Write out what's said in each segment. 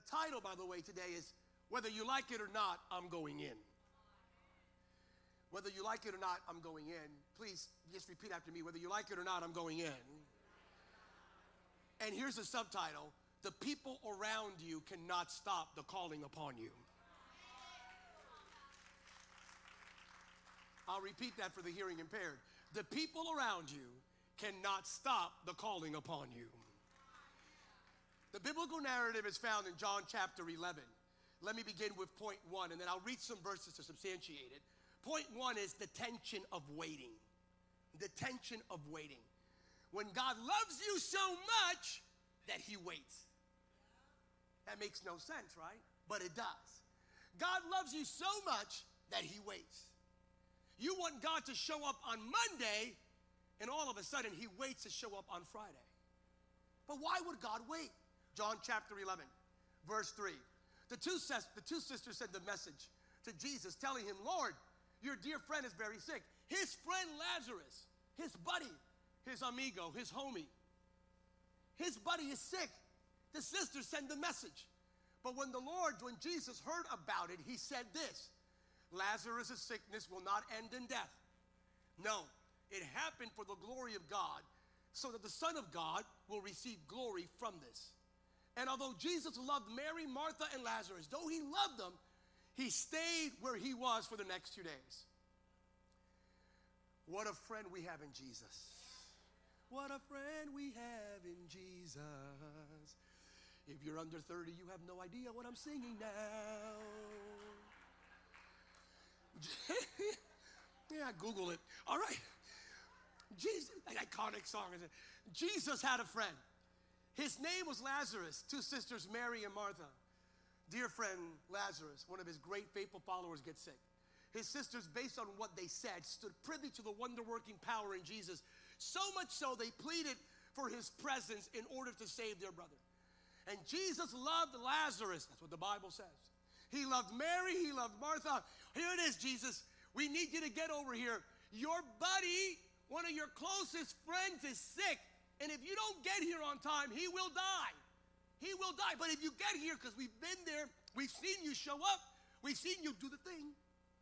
The title, by the way, today is Whether You Like It or Not, I'm Going In. Whether you like it or not, I'm going in. Please just repeat after me. Whether you like it or not, I'm going in. And here's the subtitle. The people around you cannot stop the calling upon you. I'll repeat that for the hearing impaired. The people around you cannot stop the calling upon you. The biblical narrative is found in John chapter 11. Let me begin with point 1, and then I'll read some verses to substantiate it. Point 1 is the tension of waiting. The tension of waiting. When God loves you so much that he waits. That makes no sense, right? But it does. God loves you so much that he waits. You want God to show up on Monday, and all of a sudden he waits to show up on Friday. But why would God wait? John chapter 11, verse 3. The two sisters sent the message to Jesus telling him, Lord, your dear friend is very sick. His friend Lazarus, his buddy, his amigo, his homie, his buddy is sick. The sisters send the message. But when Jesus heard about it, he said this, Lazarus' sickness will not end in death. No, it happened for the glory of God, so that the Son of God will receive glory from this. And although Jesus loved Mary, Martha, and Lazarus, though he loved them, he stayed where he was for the next 2 days. What a friend we have in Jesus. What a friend we have in Jesus. If you're under 30, you have no idea what I'm singing now. Yeah, Google it. All right. Jesus, an iconic song. Jesus had a friend. His name was Lazarus. Two sisters, Mary and Martha. Dear friend Lazarus, one of his great faithful followers, gets sick. His sisters, based on what they said, stood privy to the wonder-working power in Jesus. So much so, they pleaded for his presence in order to save their brother. And Jesus loved Lazarus. That's what the Bible says. He loved Mary. He loved Martha. Here it is, Jesus. We need you to get over here. Your buddy, one of your closest friends, is sick. And if you don't get here on time, he will die. He will die. But if you get here, because we've been there, we've seen you show up, we've seen you do the thing.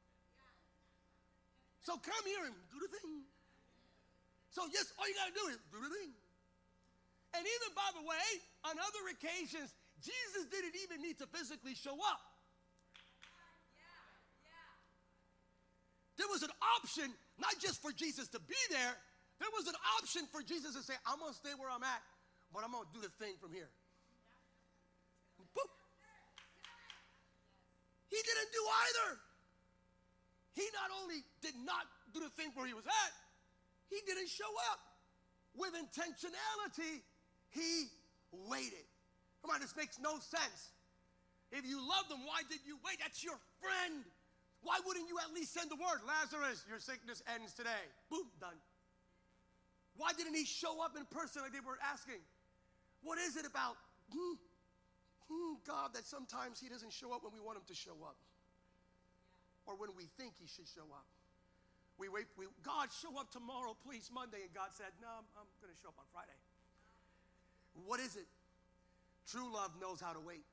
So come here and do the thing. So yes, all you got to do is do the thing. And even, by the way, on other occasions, Jesus didn't even need to physically show up. There was an option, not just for Jesus to be there, there was an option for Jesus to say, I'm going to stay where I'm at, but I'm going to do the thing from here. Boop. He didn't do either. He not only did not do the thing where he was at, he didn't show up. With intentionality, he waited. Come on, this makes no sense. If you love them, why did you wait? That's your friend. Why wouldn't you at least send the word, Lazarus, your sickness ends today. Boom, done. Why didn't he show up in person like they were asking? What is it about God that sometimes he doesn't show up when we want him to show up? Or when we think he should show up. We wait, God, show up tomorrow, please, Monday. And God said, no, I'm going to show up on Friday. What is it? True love knows how to wait.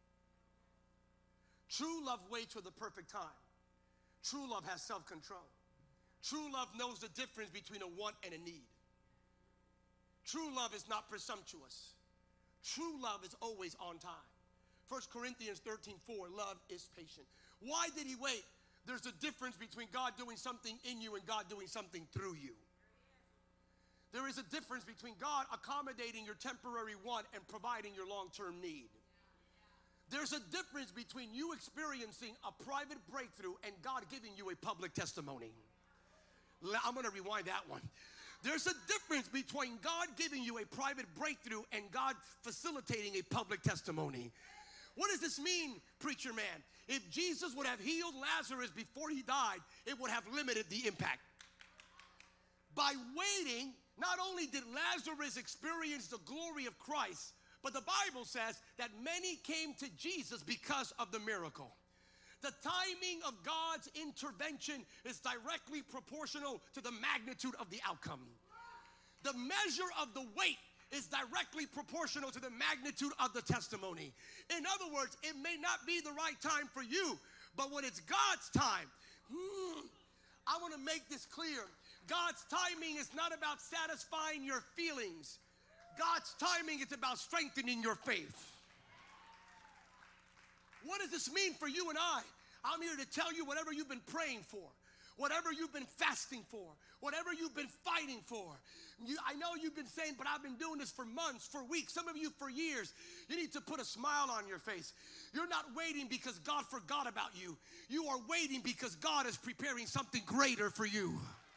True love waits for the perfect time. True love has self-control. True love knows the difference between a want and a need. True love is not presumptuous. True love is always on time. 1 Corinthians 13:4, love is patient. Why did he wait? There's a difference between God doing something in you and God doing something through you. There is a difference between God accommodating your temporary want and providing your long-term need. There's a difference between you experiencing a private breakthrough and God giving you a public testimony. I'm going to rewind that one. There's a difference between God giving you a private breakthrough and God facilitating a public testimony. What does this mean, preacher man? If Jesus would have healed Lazarus before he died, it would have limited the impact. By waiting, not only did Lazarus experience the glory of Christ, but the Bible says that many came to Jesus because of the miracle. The timing of God's intervention is directly proportional to the magnitude of the outcome. The measure of the wait is directly proportional to the magnitude of the testimony. In other words, it may not be the right time for you, but when it's God's time, I want to make this clear. God's timing is not about satisfying your feelings. God's timing is about strengthening your faith. What does this mean for you and I? I'm here to tell you whatever you've been praying for, whatever you've been fasting for, whatever you've been fighting for. I know you've been saying, but I've been doing this for months, for weeks, some of you for years. You need to put a smile on your face. You're not waiting because God forgot about you. You are waiting because God is preparing something greater for you.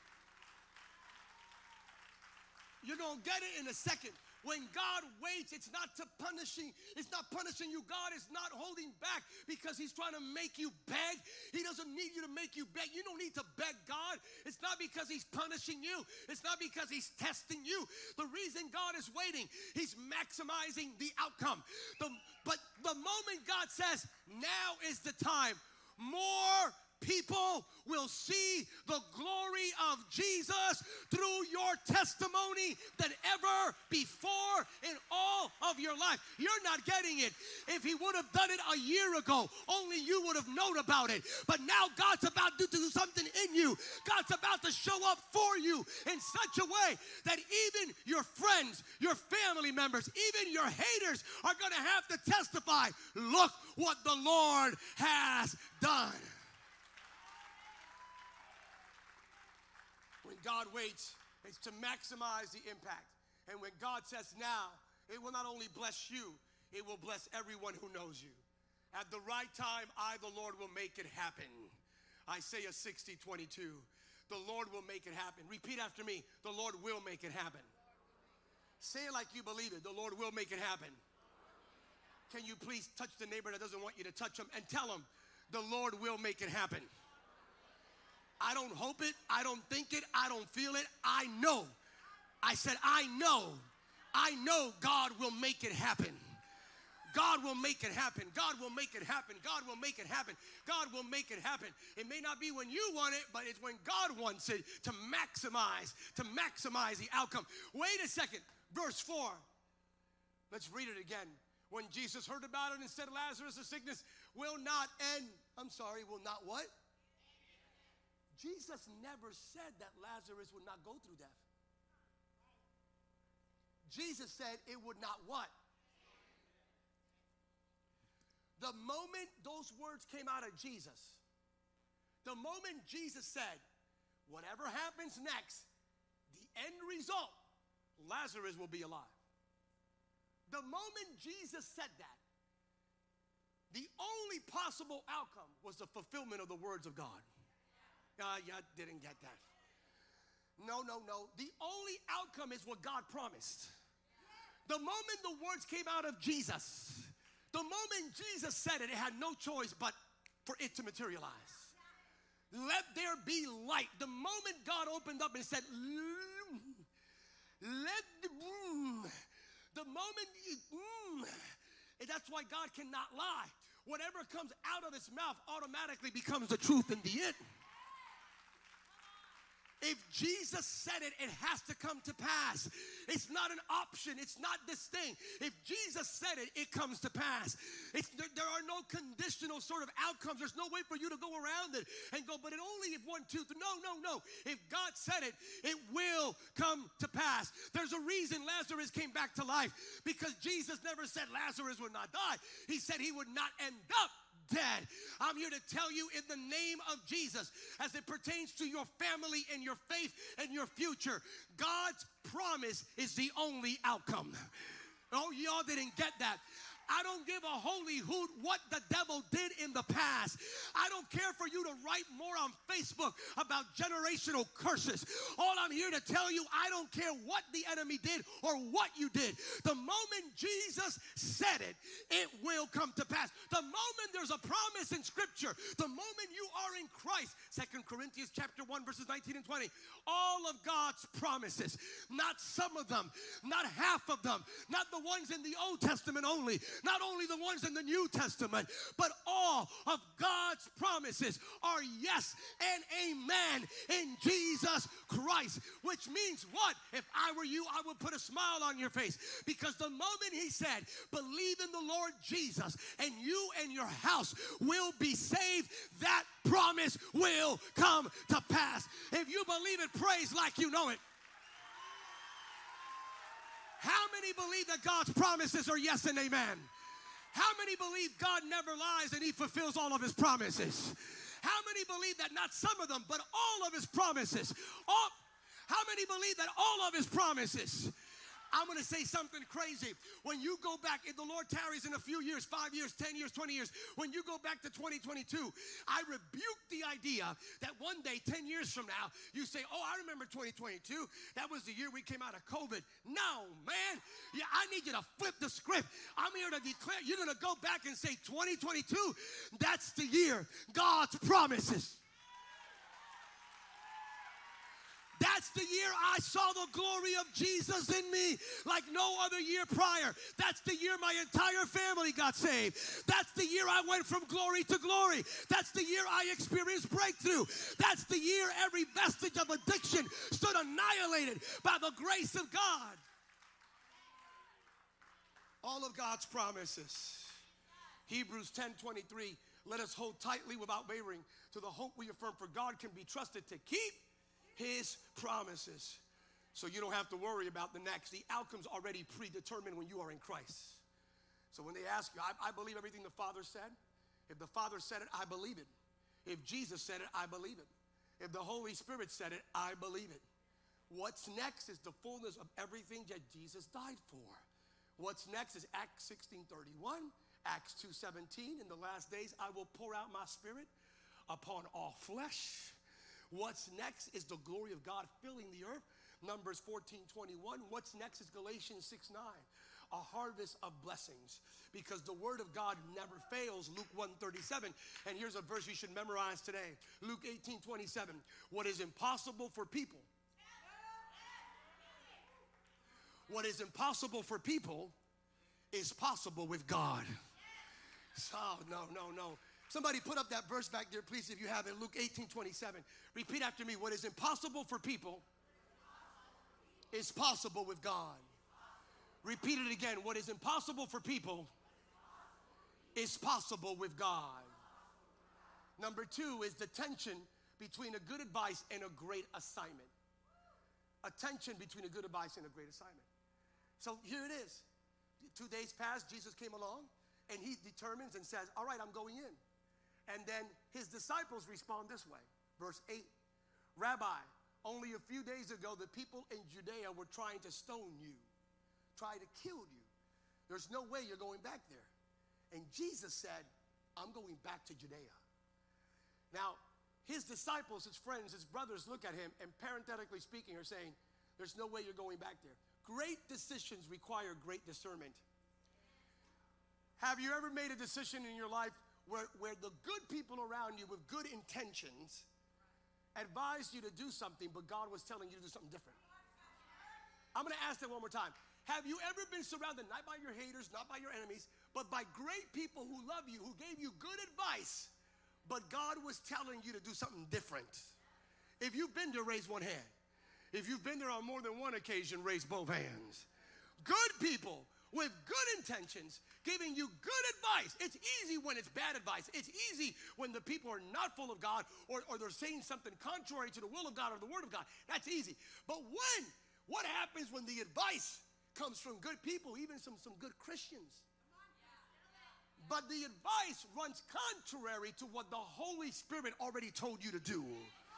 You're going to get it in a second. When God waits, it's not punishing you. God is not holding back because he's trying to make you beg. He doesn't need you to make you beg. You don't need to beg God. It's not because he's punishing you. It's not because he's testing you. The reason God is waiting, he's maximizing the outcome. But the moment God says, now is the time, more people will see the glory of Jesus through your testimony than ever before in all of your life. You're not getting it. If he would have done it a year ago, only you would have known about it. But now God's about to do something in you. God's about to show up for you in such a way that even your friends, your family members, even your haters are going to have to testify, look what the Lord has done. When God waits, it's to maximize the impact. And when God says now, it will not only bless you, it will bless everyone who knows you. At the right time, I, the Lord, will make it happen. Isaiah 60:22. The Lord will make it happen. Repeat after me. The Lord will make it happen. Say it like you believe it. The Lord will make it happen. Can you please touch the neighbor that doesn't want you to touch him and tell him, the Lord will make it happen. I don't hope it, I don't think it, I don't feel it, I know. I said, I know God will make it happen. God will make it happen. God will make it happen. God will make it happen. God will make it happen. It may not be when you want it, but it's when God wants it to maximize the outcome. Wait a second, verse 4. Let's read it again. When Jesus heard about it and said, Lazarus' sickness will not what? Jesus never said that Lazarus would not go through death. Jesus said it would not what? The moment those words came out of Jesus, the moment Jesus said, whatever happens next, the end result, Lazarus will be alive. The moment Jesus said that, the only possible outcome was the fulfillment of the words of God. You didn't get that. No. The only outcome is what God promised. The moment the words came out of Jesus, the moment Jesus said it, it had no choice but for it to materialize. Let there be light. The moment God opened up and said, that's why God cannot lie. Whatever comes out of his mouth automatically becomes the truth in the end. If Jesus said it, it has to come to pass. It's not an option. It's not this thing. If Jesus said it, it comes to pass. There are no conditional sort of outcomes. There's no way for you to go around it and go, but it only if 1, 2, 3. No. If God said it, it will come to pass. There's a reason Lazarus came back to life, because Jesus never said Lazarus would not die. He said he would not end up dead. I'm here to tell you in the name of Jesus, as it pertains to your family and your faith and your future, God's promise is the only outcome. Oh, y'all didn't get that. I don't give a holy hoot what the devil did in the past. I don't care for you to write more on Facebook about generational curses. All I'm here to tell you, I don't care what the enemy did or what you did. The moment Jesus said it, it will come to pass. The moment there's a promise in Scripture, the moment you are in Christ, 2 Corinthians chapter 1 1, verses 19 and 20. All of God's promises, not some of them, not half of them, not the ones in the Old Testament only, not only the ones in the New Testament, but all of God's promises are yes and amen in Jesus Christ. Which means what? If I were you, I would put a smile on your face, because the moment he said, believe in the Lord Jesus and you and your house will be saved, that promise will come to pass. If you believe it, praise like you know it. How many believe that God's promises are yes and amen? How many believe God never lies and he fulfills all of his promises? How many believe that not some of them, but all of his promises? How many believe that all of his promises? I'm going to say something crazy. When you go back, if the Lord tarries in a few years, 5 years, 10 years, 20 years, when you go back to 2022, I rebuke the idea that one day, 10 years from now, you say, oh, I remember 2022. That was the year we came out of COVID. No, man. Yeah, I need you to flip the script. I'm here to declare, you're going to go back and say 2022, that's the year God's promises. That's the year I saw the glory of Jesus in me like no other year prior. That's the year my entire family got saved. That's the year I went from glory to glory. That's the year I experienced breakthrough. That's the year every vestige of addiction stood annihilated by the grace of God. All of God's promises. Hebrews 10:23, let us hold tightly without wavering to the hope we affirm, for God can be trusted to keep his promises. So you don't have to worry about the next. The outcome's already predetermined when you are in Christ. So when they ask you, I believe everything the Father said. If the Father said it, I believe it. If Jesus said it, I believe it. If the Holy Spirit said it, I believe it. What's next is the fullness of everything that Jesus died for. What's next is Acts 16:31, Acts 2:17. In the last days, I will pour out my Spirit upon all flesh. What's next is the glory of God filling the earth. Numbers 14:21. What's next is Galatians 6:9. A harvest of blessings, because the word of God never fails. Luke 1:37. And here's a verse you should memorize today. Luke 18:27. What is impossible for people, what is impossible for people is possible with God. Oh, no. Somebody put up that verse back there, please, if you have it. Luke 18:27. Repeat after me. What is impossible for people is possible with God. Repeat it again. What is impossible for people is possible with God. Number 2 is the tension between a good advice and a great assignment. A tension between a good advice and a great assignment. So here it is. 2 days passed, Jesus came along, and he determines and says, all right, I'm going in. And then his disciples respond this way. Verse 8, Rabbi, only a few days ago, the people in Judea were trying to stone you, try to kill you. There's no way you're going back there. And Jesus said, I'm going back to Judea. Now, his disciples, his friends, his brothers look at him and parenthetically speaking are saying, there's no way you're going back there. Great decisions require great discernment. Have you ever made a decision in your life where the good people around you with good intentions advised you to do something, but God was telling you to do something different? I'm going to ask that one more time. Have you ever been surrounded not by your haters, not by your enemies, but by great people who love you, who gave you good advice, but God was telling you to do something different? If you've been there, raise one hand. If you've been there on more than one occasion, raise both hands. Good people with good intentions giving you good advice. It's easy when it's bad advice. It's easy when the people are not full of God, or they're saying something contrary to the will of God or the word of God. That's easy. But what happens when the advice comes from good people, even some good Christians? But the advice runs contrary to what the Holy Spirit already told you to do.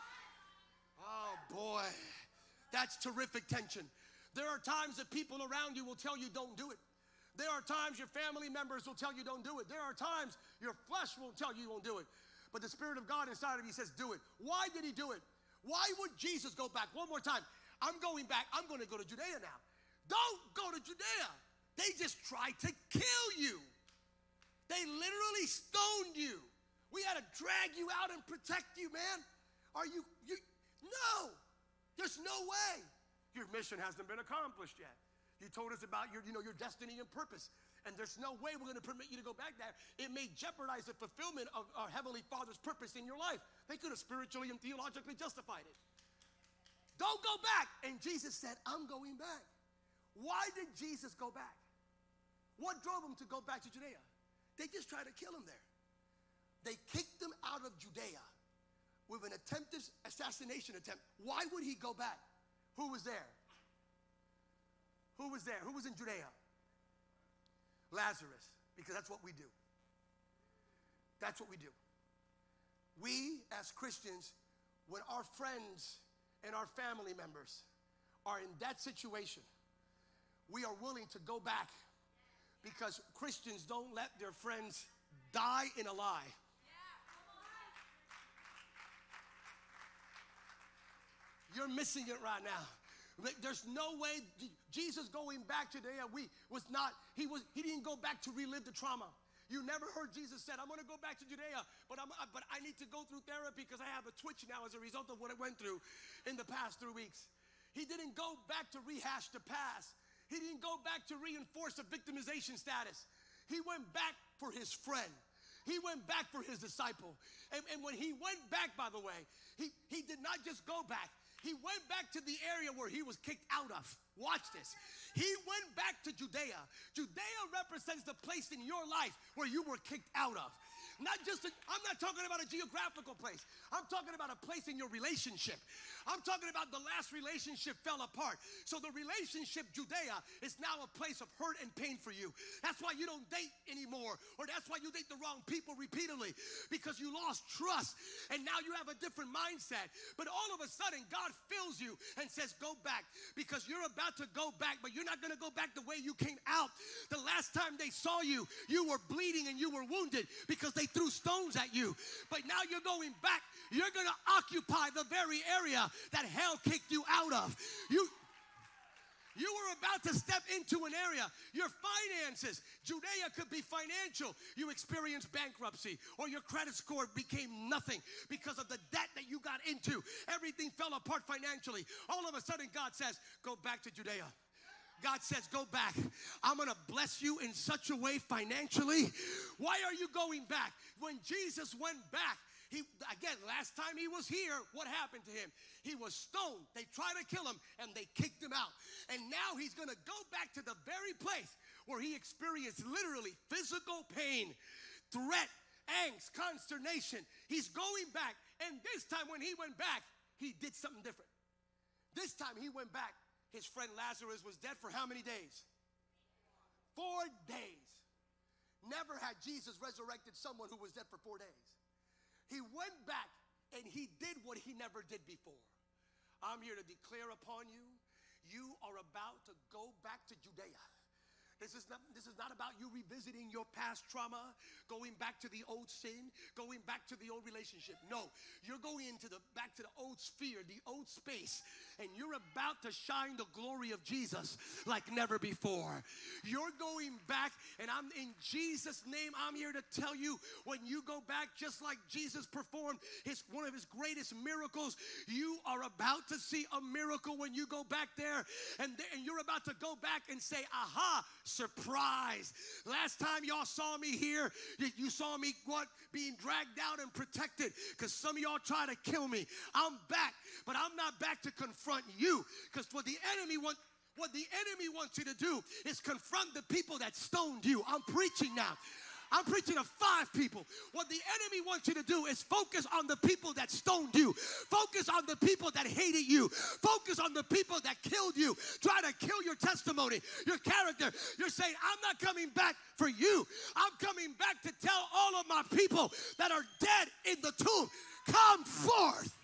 Oh boy, that's terrific tension. There are times that people around you will tell you don't do it. There are times your family members will tell you don't do it. There are times your flesh will tell you won't do it. But the Spirit of God inside of you says do it. Why did he do it? Why would Jesus go back? One more time. I'm going back. I'm going to go to Judea now. Don't go to Judea. They just tried to kill you. They literally stoned you. We had to drag you out and protect you, man. No, there's no way. Your mission hasn't been accomplished yet. You told us about your destiny and purpose, and there's no way we're going to permit you to go back there. It may jeopardize the fulfillment of our Heavenly Father's purpose in your life. They could have spiritually and theologically justified it. Don't go back. And Jesus said, I'm going back. Why did Jesus go back? What drove him to go back to Judea? They just tried to kill him there. They kicked him out of Judea with an attempted assassination attempt. Why would he go back? Who was there? Who was there? Who was in Judea? Lazarus, because that's what we do. That's what we do. We, as Christians, when our friends and our family members are in that situation, we are willing to go back because Christians don't let their friends die in a lie. You're missing it right now. There's no way Jesus going back to Judea, he didn't go back to relive the trauma. You never heard Jesus said, I'm going to go back to Judea, but I need to go through therapy because I have a twitch now as a result of what I went through in the past 3 weeks. He didn't go back to rehash the past. He didn't go back to reinforce a victimization status. He went back for his friend. He went back for his disciple. And when he went back, by the way, he did not just go back. He went back to the area where he was kicked out of. Watch this. He went back to Judea. Judea represents the place in your life where you were kicked out of. I'm not talking about a geographical place. I'm talking about a place in your relationship. I'm talking about the last relationship fell apart. So the relationship, Judea, is now a place of hurt and pain for you. That's why you don't date anymore, or that's why you date the wrong people repeatedly, because you lost trust, and now you have a different mindset. But all of a sudden, God fills you and says, go back, because you're about to go back, but you're not going to go back the way you came out. The last time they saw you, you were bleeding and you were wounded because they threw stones at you. But now you're going back. You're going to occupy the very area that hell kicked you out of. You were about to step into an area. Your finances, Judea could be financial. You experienced bankruptcy, or your credit score became nothing because of the debt that you got into. Everything fell apart financially. All of a sudden, God says, go back to Judea. God says, go back. I'm going to bless you in such a way financially. Why are you going back? When Jesus went back, last time he was here, what happened to him? He was stoned. They tried to kill him, and they kicked him out. And now he's going to go back to the very place where he experienced literally physical pain, threat, angst, consternation. He's going back. And this time when he went back, he did something different. This time he went back. His friend Lazarus was dead for how many days? 4 days. Never had Jesus resurrected someone who was dead for 4 days. He went back and he did what he never did before. I'm here to declare upon you, you are about to go back to Judea. This is not about you revisiting your past trauma, going back to the old sin, going back to the old relationship. No, you're going back to the old sphere, the old space, and you're about to shine the glory of Jesus like never before. You're going back, and I'm in Jesus' name, I'm here to tell you, when you go back, just like Jesus performed one of his greatest miracles, you are about to see a miracle when you go back there, and you're about to go back and say, aha, surprise. Last time y'all saw me here, you saw me being dragged out and protected because some of y'all try to kill me. I'm back, but I'm not back to confront you, because what the enemy wants you to do is confront the people that stoned you. I'm preaching now. I'm preaching to 5 people. What the enemy wants you to do is focus on the people that stoned you. Focus on the people that hated you. Focus on the people that killed you. Try to kill your testimony, your character. You're saying, I'm not coming back for you. I'm coming back to tell all of my people that are dead in the tomb, come forth.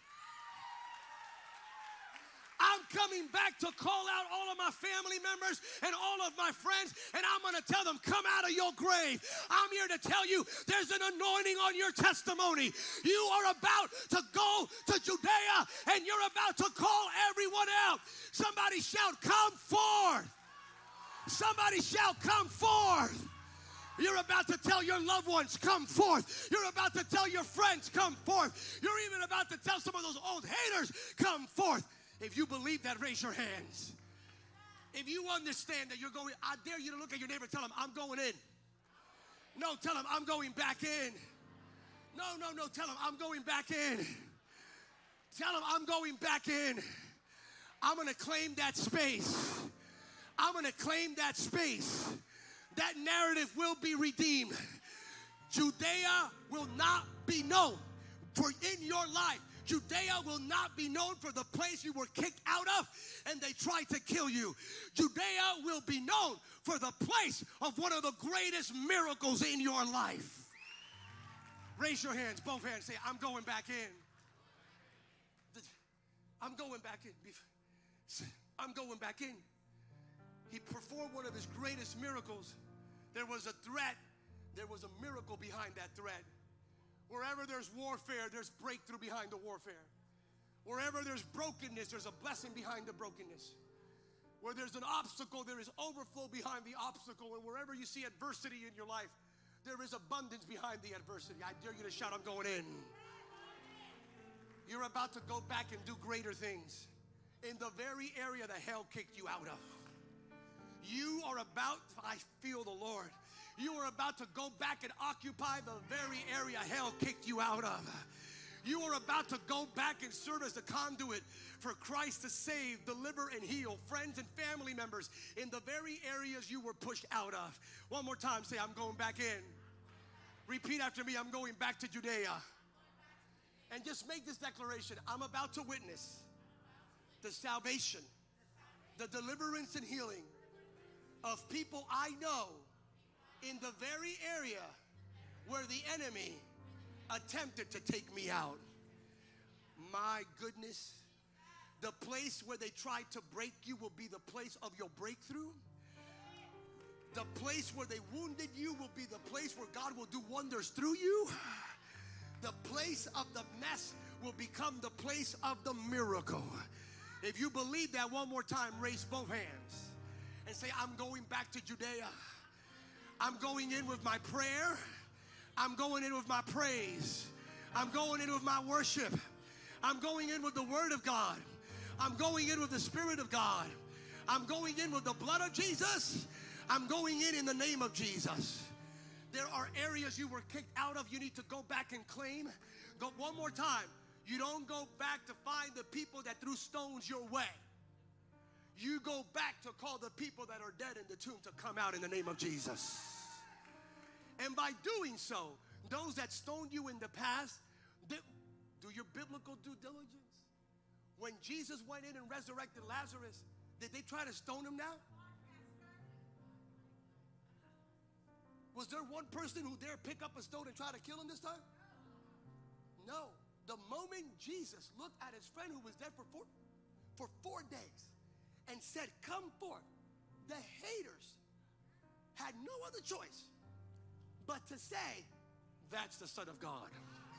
I'm coming back to call out all of my family members and all of my friends, and I'm going to tell them, come out of your grave. I'm here to tell you there's an anointing on your testimony. You are about to go to Judea, and you're about to call everyone out. Somebody shout, come forth. Somebody shout, come forth. You're about to tell your loved ones, come forth. You're about to tell your friends, come forth. You're even about to tell some of those old haters, come forth. If you believe that, raise your hands. If you understand that you're going, I dare you to look at your neighbor and tell him, I'm going in. No, tell him, I'm going back in. No, tell him, I'm going back in. Tell him, I'm going back in. I'm going to claim that space. I'm going to claim that space. That narrative will be redeemed. Judea will not be known for in your life. Judea will not be known for the place you were kicked out of and they tried to kill you. Judea will be known for the place of one of the greatest miracles in your life. Raise your hands, both hands. Say, I'm going back in. I'm going back in. I'm going back in. He performed one of his greatest miracles. There was a threat. There was a miracle behind that threat. Wherever there's warfare, there's breakthrough behind the warfare. Wherever there's brokenness, there's a blessing behind the brokenness. Where there's an obstacle, there is overflow behind the obstacle. And wherever you see adversity in your life, there is abundance behind the adversity. I dare you to shout, I'm going in. You're about to go back and do greater things in the very area that hell kicked you out of. You are about, I feel the Lord, you are about to go back and occupy the very area hell kicked you out of. You are about to go back and serve as the conduit for Christ to save, deliver, and heal friends and family members in the very areas you were pushed out of. One more time, say, I'm going back in. Repeat after me, I'm going back to Judea. And just make this declaration, I'm about to witness the salvation, the deliverance and healing of people I know in the very area where the enemy attempted to take me out. My goodness, the place where they tried to break you will be the place of your breakthrough. The place where they wounded you will be the place where God will do wonders through you. The place of the mess will become the place of the miracle. If you believe that, one more time, raise both hands and say, I'm going back to Judea. I'm going in with my prayer. I'm going in with my praise. I'm going in with my worship. I'm going in with the Word of God. I'm going in with the Spirit of God. I'm going in with the blood of Jesus. I'm going in the name of Jesus. There are areas you were kicked out of. You need to go back and claim. Go one more time. You don't go back to find the people that threw stones your way. You go back to call the people that are dead in the tomb to come out in the name of Jesus. And by doing so, those that stoned you in the past, do your biblical due diligence. When Jesus went in and resurrected Lazarus, did they try to stone him now? Was there one person who dared pick up a stone and try to kill him this time? No. The moment Jesus looked at his friend who was dead for 4 days and said, come forth, the haters had no other choice but to say, that's the Son of God.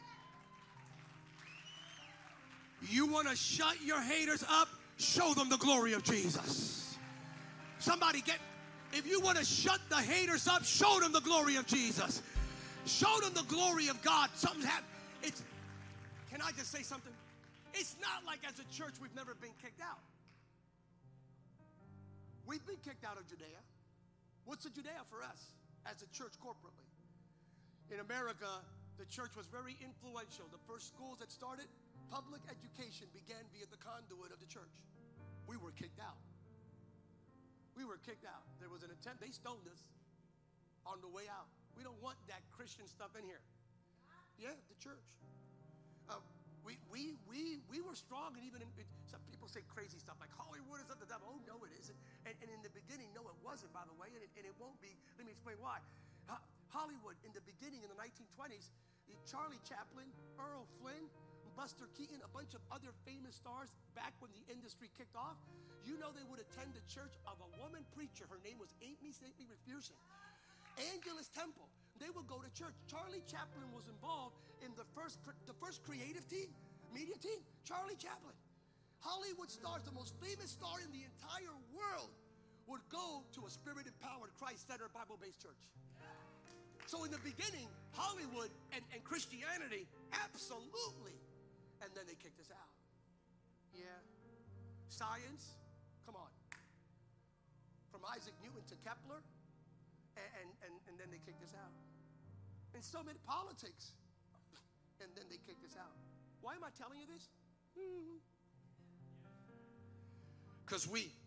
You want to shut your haters up? Show them the glory of Jesus. Somebody if you want to shut the haters up, show them the glory of Jesus. Show them the glory of God. Something's happened. Can I just say something? It's not like as a church we've never been kicked out. We've been kicked out of Judea. What's a Judea for us as a church corporately? In America, the church was very influential. The first schools that started public education began via the conduit of the church. We were kicked out. We were kicked out. There was an attempt. They stoned us on the way out. We don't want that Christian stuff in here. Yeah, the church. We were strong, and even some people say crazy stuff like Hollywood is of the devil. Oh, no, it isn't. And in the beginning, no, it wasn't, by the way, and it won't be. Let me explain why. Hollywood, in the beginning, in the 1920s, Charlie Chaplin, Earl Flynn, Buster Keaton, a bunch of other famous stars back when the industry kicked off, you know they would attend the church of a woman preacher. Her name was Amy McPherson. Angelus Temple. They would go to church. Charlie Chaplin was involved in the first creative team, media team. Charlie Chaplin. Hollywood stars, the most famous star in the entire world, would go to a Spirit-empowered, Christ-centered, Bible-based church. So in the beginning, Hollywood and Christianity, absolutely. And then they kicked us out. Yeah. Science, come on. From Isaac Newton to Kepler, and then they kicked us out. And so many politics, and then they kicked us out. Why am I telling you this? Because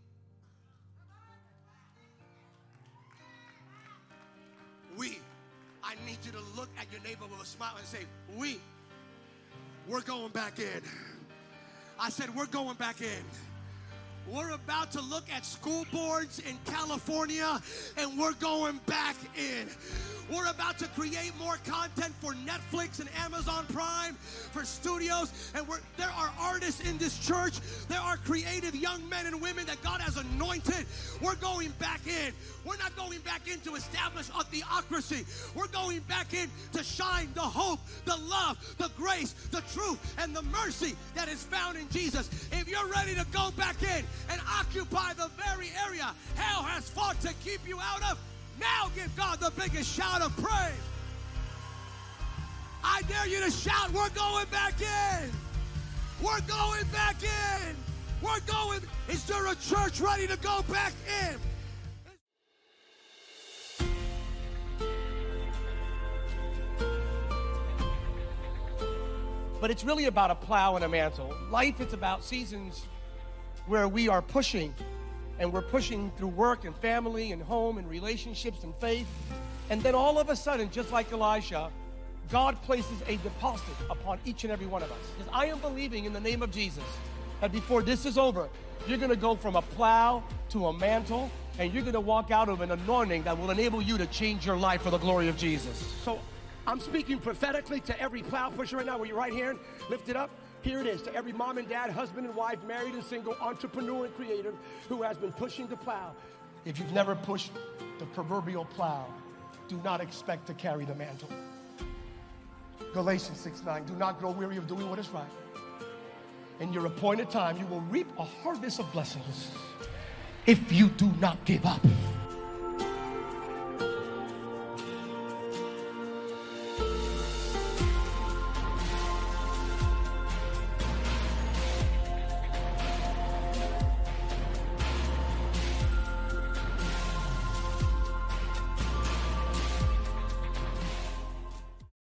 I need you to look at your neighbor with a smile and say, we're going back in. I said, we're going back in. We're about to look at school boards in California, and we're going back in. We're about to create more content for Netflix and Amazon Prime, for studios, and there are artists in this church. There are creative young men and women that God has anointed. We're going back in. We're not going back in to establish a theocracy. We're going back in to shine the hope, the love, the grace, the truth, and the mercy that is found in Jesus. If you're ready to go back in and occupy the very area hell has fought to keep you out of, now give God the biggest shout of praise. I dare you to shout, we're going back in. We're going back in. We're going. Is there a church ready to go back in? But it's really about a plow and a mantle. Life, it's about seasons where we are pushing, and we're pushing through work and family and home and relationships and faith. And then all of a sudden, just like Elijah, God places a deposit upon each and every one of us. Because I am believing in the name of Jesus that before this is over, you're going to go from a plow to a mantle, and you're going to walk out of an anointing that will enable you to change your life for the glory of Jesus. So I'm speaking prophetically to every plow pusher right now. With your right hand, lift it up. Here it is, to every mom and dad, husband and wife, married and single, entrepreneur and creative who has been pushing the plow. If you've never pushed the proverbial plow, do not expect to carry the mantle. Galatians 6:9, do not grow weary of doing what is right. In your appointed time, you will reap a harvest of blessings if you do not give up.